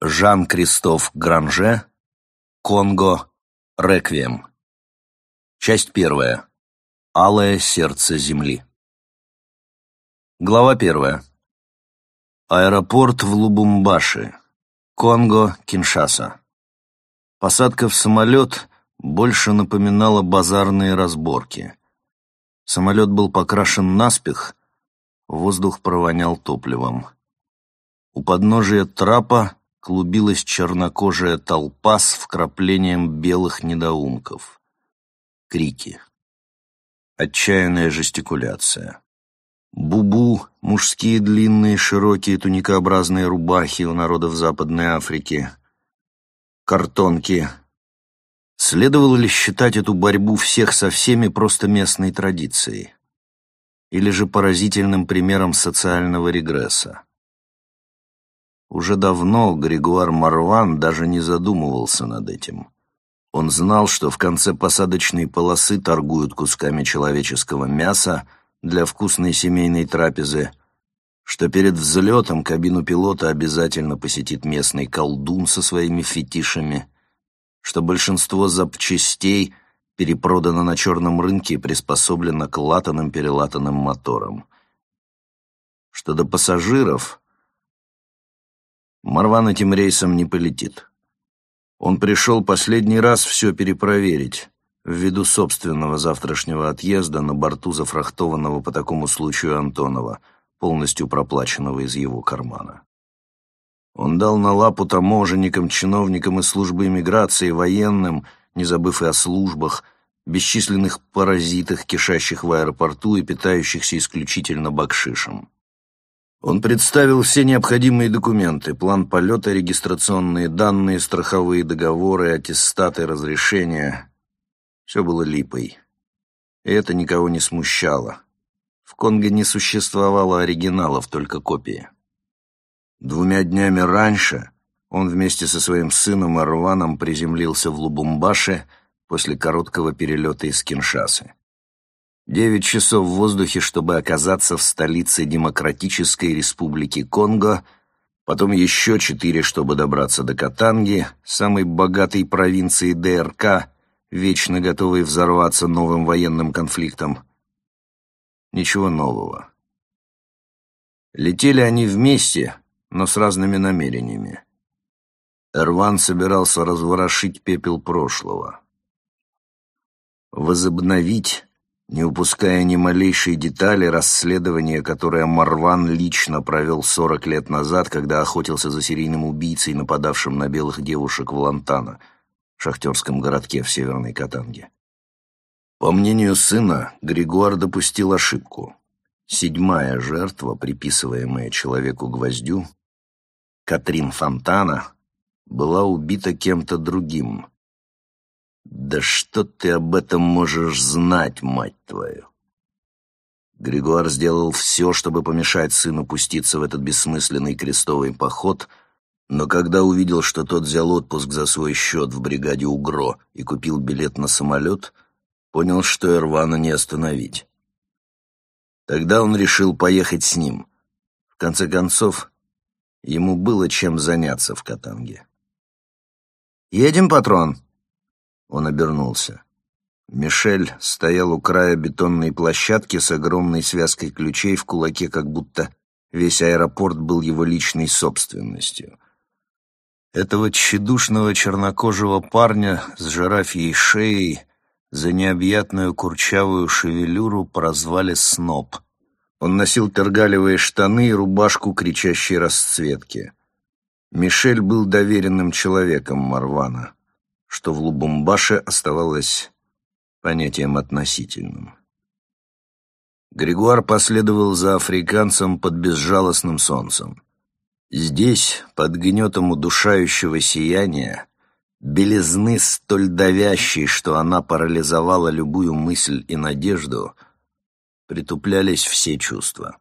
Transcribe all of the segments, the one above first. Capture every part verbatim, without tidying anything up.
Жан-Кристоф Гранже. Конго. Реквием. Часть первая. Алое сердце земли. Глава первая. Аэропорт в Лубумбаши. Конго, Киншаса. Посадка в самолет больше напоминала базарные разборки. Самолет был покрашен наспех, воздух провонял топливом. У подножия трапа клубилась чернокожая толпа с вкраплением белых недоумков. Крики. Отчаянная жестикуляция. Бубу, мужские длинные широкие туникообразные рубахи у народов Западной Африки. Картонки. Следовало ли считать эту борьбу всех со всеми просто местной традицией? Или же поразительным примером социального регресса? Уже давно Грегуар Марван даже не задумывался над этим. Он знал, что в конце посадочной полосы торгуют кусками человеческого мяса для вкусной семейной трапезы, что перед взлетом кабину пилота обязательно посетит местный колдун со своими фетишами, что большинство запчастей перепродано на черном рынке и приспособлено к латаным-перелатанным моторам. Что до пассажиров, Марван этим рейсом не полетит. Он пришел последний раз все перепроверить, ввиду собственного завтрашнего отъезда на борту зафрахтованного по такому случаю Антонова, полностью проплаченного из его кармана. Он дал на лапу таможенникам, чиновникам из службы иммиграции, военным, не забыв и о службах, бесчисленных паразитах, кишащих в аэропорту и питающихся исключительно бакшишем. Он представил все необходимые документы: план полета, регистрационные данные, страховые договоры, аттестаты, разрешения. Все было липой. И это никого не смущало. В Конго не существовало оригиналов, только копии. Двумя днями раньше он вместе со своим сыном Эрваном приземлился в Лубумбаши после короткого перелета из Киншасы. Девять часов в воздухе, чтобы оказаться в столице Демократической Республики Конго, потом еще четыре, чтобы добраться до Катанги, самой богатой провинции ДРК, вечно готовой взорваться новым военным конфликтом. Ничего нового. Летели они вместе, но с разными намерениями. Эрван собирался разворошить пепел прошлого. Возобновить, не упуская ни малейшей детали, расследование, которое Марван лично провел сорок лет назад, когда охотился за серийным убийцей, нападавшим на белых девушек в Лантана, шахтерском городке в Северной Катанге. По мнению сына, Грегуар допустил ошибку. Седьмая жертва, приписываемая человеку-гвоздю, Катрин Фонтана, была убита кем-то другим. «Да что ты об этом можешь знать, мать твою?» Грегуар сделал все, чтобы помешать сыну пуститься в этот бессмысленный крестовый поход, но когда увидел, что тот взял отпуск за свой счет в бригаде УГРО и купил билет на самолет, понял, что Эрвана не остановить. Тогда он решил поехать с ним. В конце концов, ему было чем заняться в Катанге. «Едем, патрон?» Он обернулся. Мишель стоял у края бетонной площадки с огромной связкой ключей в кулаке, как будто весь аэропорт был его личной собственностью. Этого тщедушного чернокожего парня с жирафьей шеей за необъятную курчавую шевелюру прозвали Сноб. Он носил тергалевые штаны и рубашку кричащей расцветки. Мишель был доверенным человеком Марвана, что в Лубумбаше оставалось понятием относительным. Грегуар последовал за африканцем под безжалостным солнцем. Здесь, под гнетом удушающего сияния, белизны столь давящей, что она парализовала любую мысль и надежду, притуплялись все чувства.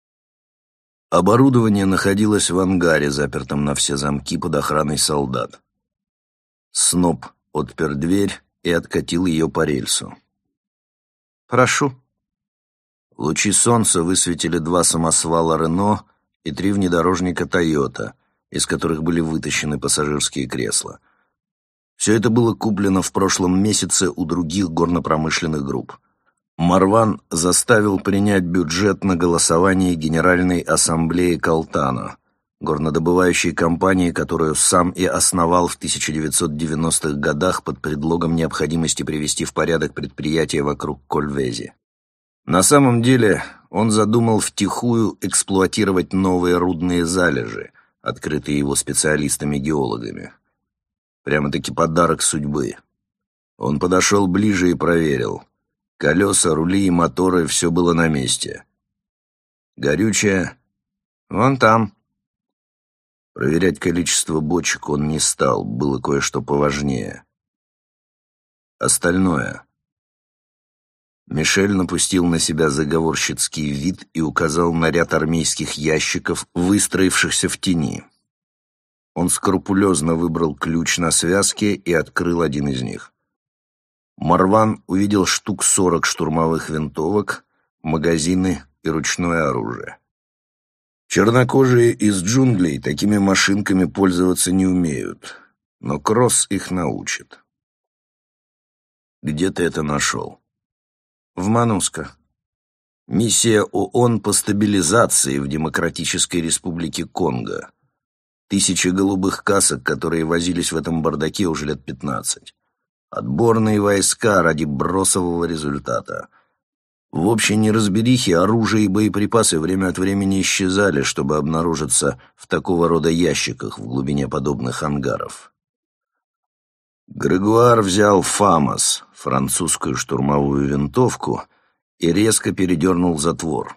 Оборудование находилось в ангаре, запертом на все замки под охраной солдат. Сноб отпер дверь и откатил ее по рельсу. «Прошу». Лучи солнца высветили два самосвала «Рено» и три внедорожника «Тойота», из которых были вытащены пассажирские кресла. Все это было куплено в прошлом месяце у других горно-промышленных групп. Марван заставил принять бюджет на голосование Генеральной Ассамблеи Калтана, горнодобывающей компании, которую сам и основал в тысяча девятьсот девяностых годах под предлогом необходимости привести в порядок предприятия вокруг Кольвези. На самом деле он задумал втихую эксплуатировать новые рудные залежи, открытые его специалистами-геологами. Прямо-таки подарок судьбы. Он подошел ближе и проверил. Колеса, рули и моторы — все было на месте. Горючее вон там. Проверять количество бочек он не стал, было кое-что поважнее. Остальное. Мишель напустил на себя заговорщицкий вид и указал на ряд армейских ящиков, выстроившихся в тени. Он скрупулезно выбрал ключ на связке и открыл один из них. Марван увидел штук сорок штурмовых винтовок, магазины и ручное оружие. Чернокожие из джунглей такими машинками пользоваться не умеют, но Кросс их научит. Где ты это нашел? В Мануско. Миссия ООН по стабилизации в Демократической Республике Конго. Тысячи голубых касок, которые возились в этом бардаке уже лет пятнадцать. Отборные войска ради бросового результата. В общей неразберихе оружие и боеприпасы время от времени исчезали, чтобы обнаружиться в такого рода ящиках в глубине подобных ангаров. Грегуар взял «Фамос», французскую штурмовую винтовку, и резко передернул затвор.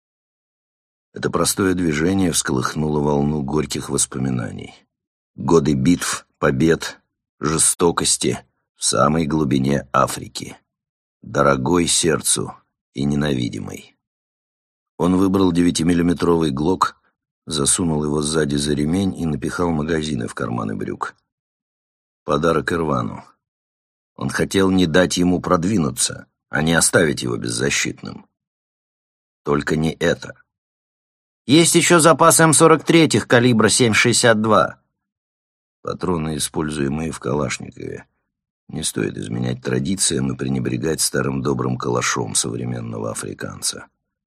Это простое движение всколыхнуло волну горьких воспоминаний. Годы битв, побед, жестокости в самой глубине Африки. Дорогой сердцу и ненавидимый. Он выбрал девятимиллиметровый глок, засунул его сзади за ремень и напихал магазины в карманы брюк. Подарок Ирвану. Он хотел не дать ему продвинуться, а не оставить его беззащитным. Только не это. Есть еще запас эм сорок три калибра семь шестьдесят два. Патроны, используемые в Калашникове. Не стоит изменять традициям и пренебрегать старым добрым калашом современного африканца.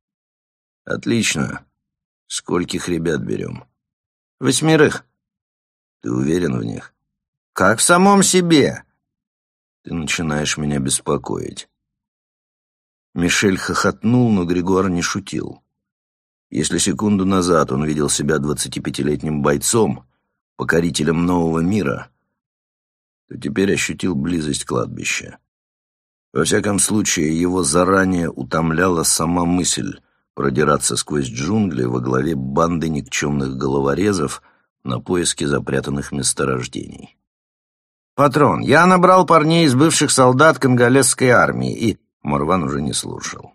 Отлично. Скольких ребят берем? Восьмерых. Ты уверен в них? Как в самом себе. Ты начинаешь меня беспокоить. Мишель хохотнул, но Грегуар не шутил. Если секунду назад он видел себя двадцатипятилетним бойцом, покорителем нового мира, то теперь ощутил близость кладбища. Во всяком случае, его заранее утомляла сама мысль продираться сквозь джунгли во главе банды никчемных головорезов на поиски запрятанных месторождений. «Патрон, я набрал парней из бывших солдат конголезской армии, и...» Марван уже не слушал.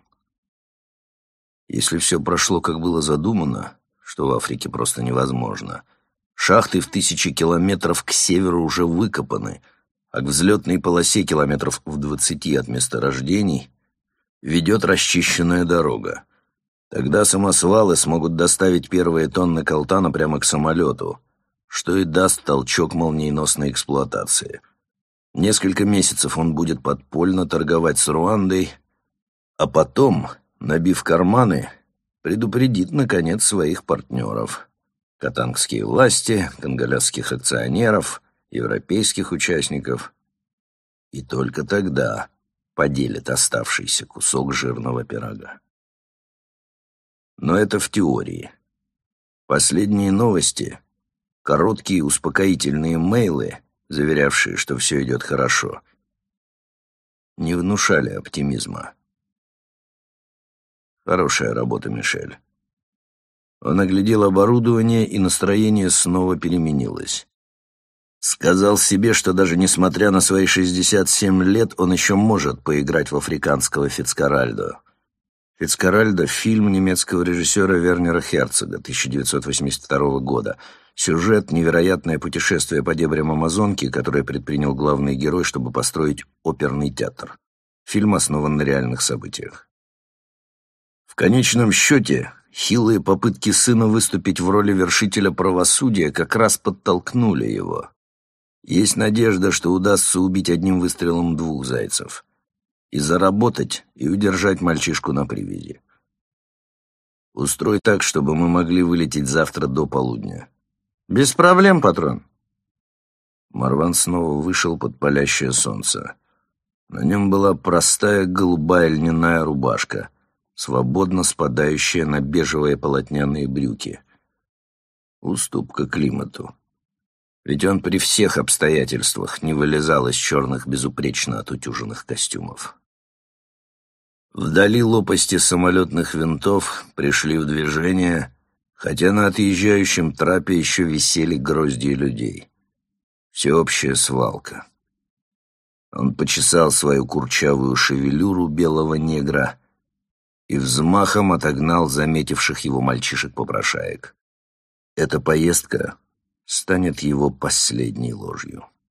Если все прошло, как было задумано, что в Африке просто невозможно, шахты в тысячи километров к северу уже выкопаны, а к взлетной полосе километров в двадцати от месторождений ведет расчищенная дорога. Тогда самосвалы смогут доставить первые тонны колтана прямо к самолету, что и даст толчок молниеносной эксплуатации. Несколько месяцев он будет подпольно торговать с Руандой, а потом, набив карманы, предупредит, наконец, своих партнеров. Катангские власти, конголезских акционеров, европейских участников. И только тогда поделит оставшийся кусок жирного пирога. Но это в теории. Последние новости, короткие успокоительные мейлы, заверявшие, что все идет хорошо, не внушали оптимизма. Хорошая работа, Мишель. Он оглядел оборудование, и настроение снова переменилось. Сказал себе, что даже несмотря на свои шестьдесят семь лет, он еще может поиграть в африканского Фицкаральдо. «Фицкаральдо» — фильм немецкого режиссера Вернера Херцога тысяча девятьсот восемьдесят второго года. Сюжет — невероятное путешествие по дебрям Амазонки, которое предпринял главный герой, чтобы построить оперный театр. Фильм основан на реальных событиях. В конечном счете, хилые попытки сына выступить в роли вершителя правосудия как раз подтолкнули его. Есть надежда, что удастся убить одним выстрелом двух зайцев. И заработать, и удержать мальчишку на привязи. Устрой так, чтобы мы могли вылететь завтра до полудня. Без проблем, патрон. Марван снова вышел под палящее солнце. На нем была простая голубая льняная рубашка, свободно спадающая на бежевые полотняные брюки. Уступка климату. Ведь он при всех обстоятельствах не вылезал из черных безупречно отутюженных костюмов. Вдали лопасти самолетных винтов пришли в движение, хотя на отъезжающем трапе еще висели гроздья людей. Всеобщая свалка. Он почесал свою курчавую шевелюру белого негра и взмахом отогнал заметивших его мальчишек-попрошаек. Эта поездка станет его последней ложью.